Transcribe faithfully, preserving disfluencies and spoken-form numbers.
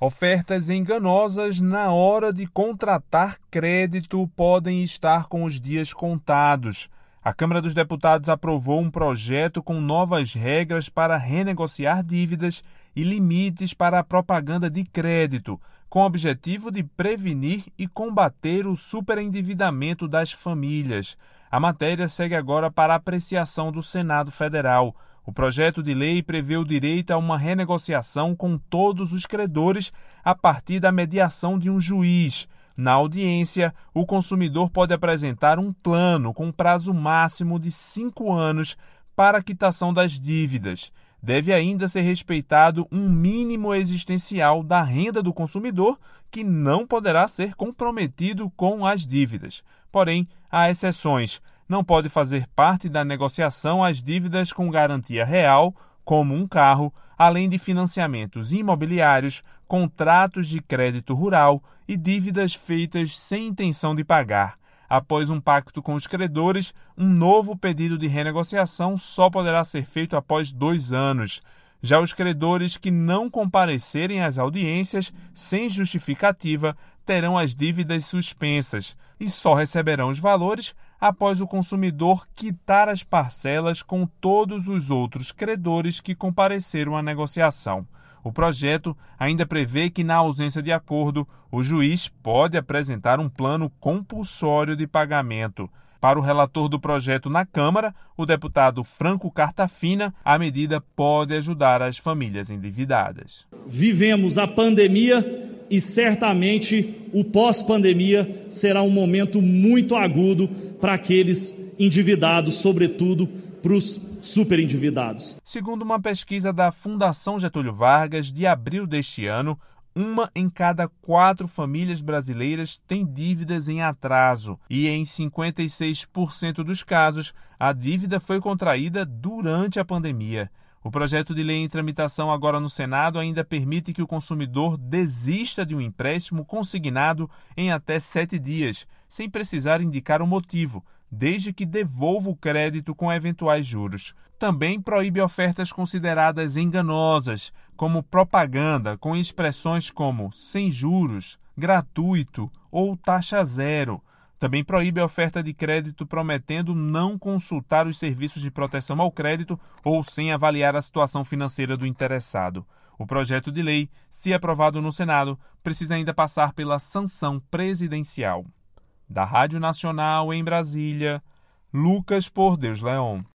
Ofertas enganosas na hora de contratar crédito podem estar com os dias contados. A Câmara dos Deputados aprovou um projeto com novas regras para renegociar dívidas e limites para a propaganda de crédito, com o objetivo de prevenir e combater o superendividamento das famílias. A matéria segue agora para apreciação do Senado Federal. O projeto de lei prevê o direito a uma renegociação com todos os credores a partir da mediação de um juiz. Na audiência, o consumidor pode apresentar um plano com prazo máximo de cinco anos para a quitação das dívidas. Deve ainda ser respeitado um mínimo existencial da renda do consumidor, que não poderá ser comprometido com as dívidas. Porém, há exceções. Não pode fazer parte da negociação as dívidas com garantia real, como um carro, além de financiamentos imobiliários, contratos de crédito rural e dívidas feitas sem intenção de pagar. Após um pacto com os credores, um novo pedido de renegociação só poderá ser feito após dois anos. Já os credores que não comparecerem às audiências sem justificativa terão as dívidas suspensas e só receberão os valores após o consumidor quitar as parcelas com todos os outros credores que compareceram à negociação. O projeto ainda prevê que, na ausência de acordo, o juiz pode apresentar um plano compulsório de pagamento. Para o relator do projeto na Câmara, o deputado Franco Cartafina, a medida pode ajudar as famílias endividadas. Vivemos a pandemia e certamente o pós-pandemia será um momento muito agudo para aqueles endividados, sobretudo para os superendividados. Segundo uma pesquisa da Fundação Getúlio Vargas, de abril deste ano, uma em cada quatro famílias brasileiras tem dívidas em atraso e, em cinquenta e seis por cento dos casos, a dívida foi contraída durante a pandemia. O projeto de lei em tramitação agora no Senado ainda permite que o consumidor desista de um empréstimo consignado em até sete dias, sem precisar indicar o motivo, desde que devolva o crédito com eventuais juros. Também proíbe ofertas consideradas enganosas, como propaganda com expressões como sem juros, gratuito ou taxa zero. Também proíbe a oferta de crédito prometendo não consultar os serviços de proteção ao crédito ou sem avaliar a situação financeira do interessado. O projeto de lei, se aprovado no Senado, precisa ainda passar pela sanção presidencial. Da Rádio Nacional em Brasília, Lucas Por Deus Leão.